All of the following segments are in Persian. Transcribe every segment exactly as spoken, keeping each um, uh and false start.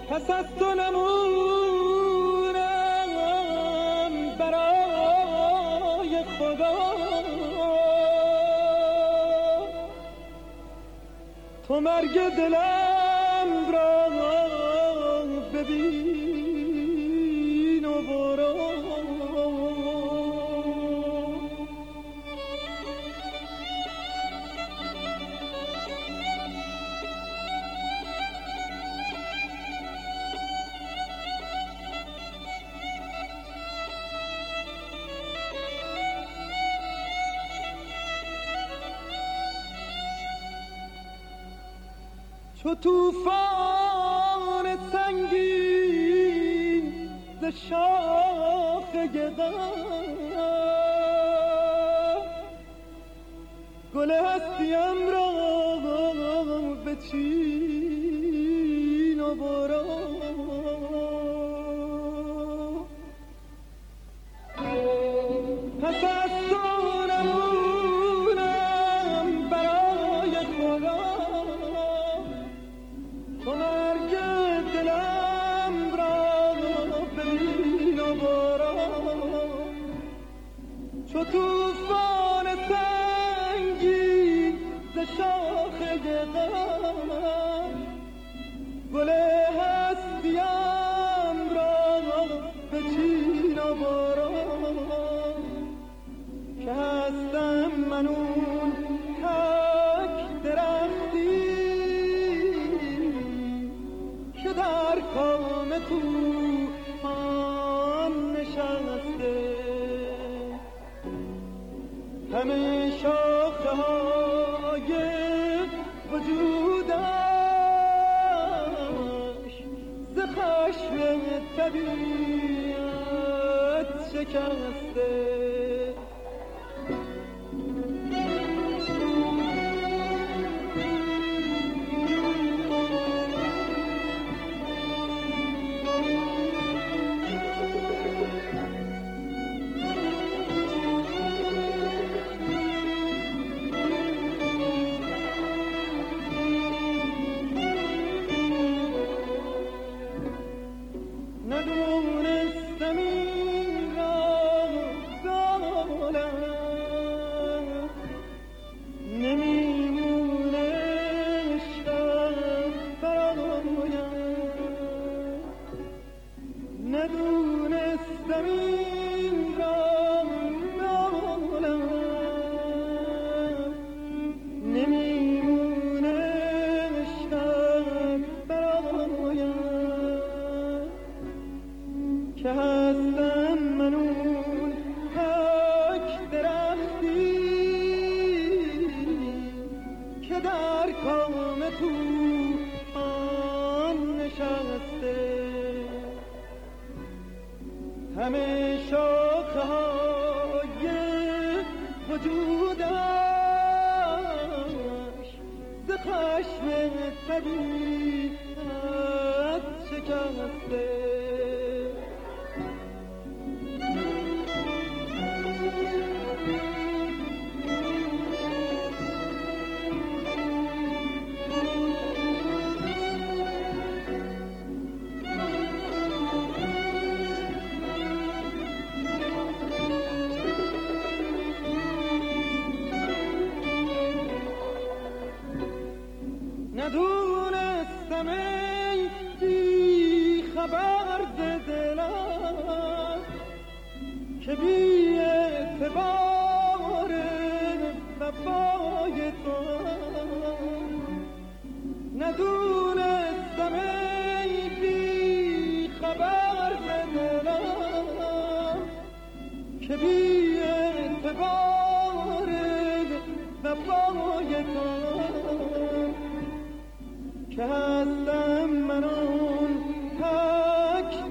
پس از تو نمونم برای خدا، تو مرگ دلم را ببین و برو. چو توفان سنگین ز شاخه غم، گل هستیم را بچین و برو. پس از تو نمونم برای خدا، تو مرگ دلم را ببین و برو. چو توفان سنگین ز شاخه غم، گل هستیم را بچین و برو. که هستم من اون تک درختی که در کام طوفان نشسته، همه شاخه های وجودش ز خشم طبیعت شکسته. ندونستم این را دالم، نمیمونه شب برایم. ندونستم این را دالم، نمیمونه شب برایم. که هستم من اون تک درختی که در کام طوفان نشسته، همه شاخه های وجودش ز خشم طبیعت شکسته. ندونستم ای بی خبر ز دلم که بی اعتبار وفای تو. ندونستم ای بی خبر ز دلم که بی اعتبار وفای تو. که هستم من اون تک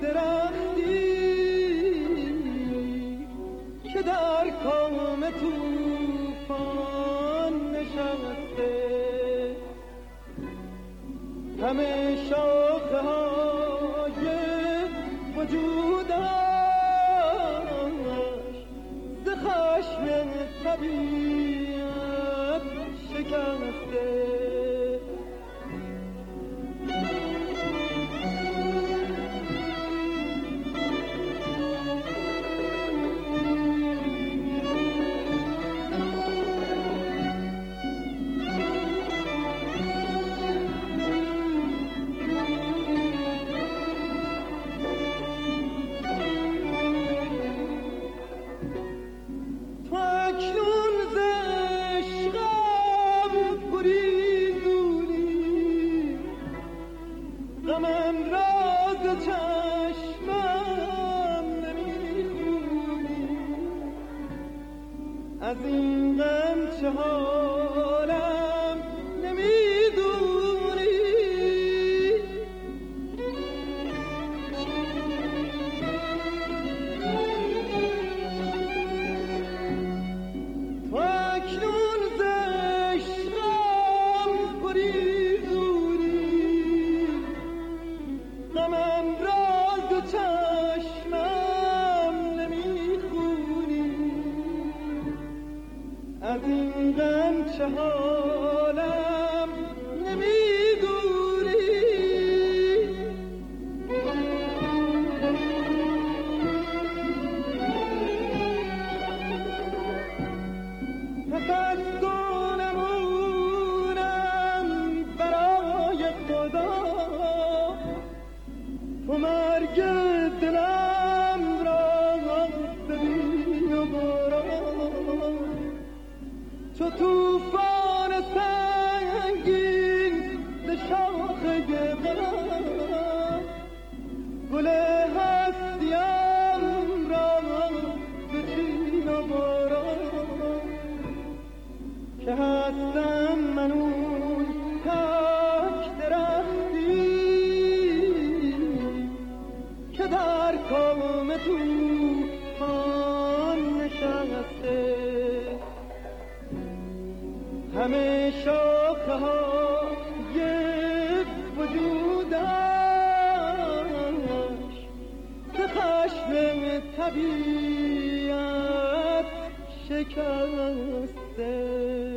درختی که در کام طوفان نشسته، همه شاخه های وجودش ز خشم طبیعت شکسته. غمم راز چشمم نمیخونی، از این غم چه حالم نمیدونی. تو اکنون ز عشقم گریزونی، غمم راز چشمم نمیخونی، از این غم چه حالم نمیدونی. پس از تو نمونم برای خدا، تو مرگ دلم را ببین و برو، چو توفان سنگین ز شاخ غم، گل هستیم را بچین و برو، که هستم من اون تک درختی که در کام طوفان نشسته. همه شاخه های وجودش ز خشم طبیعت شکسته.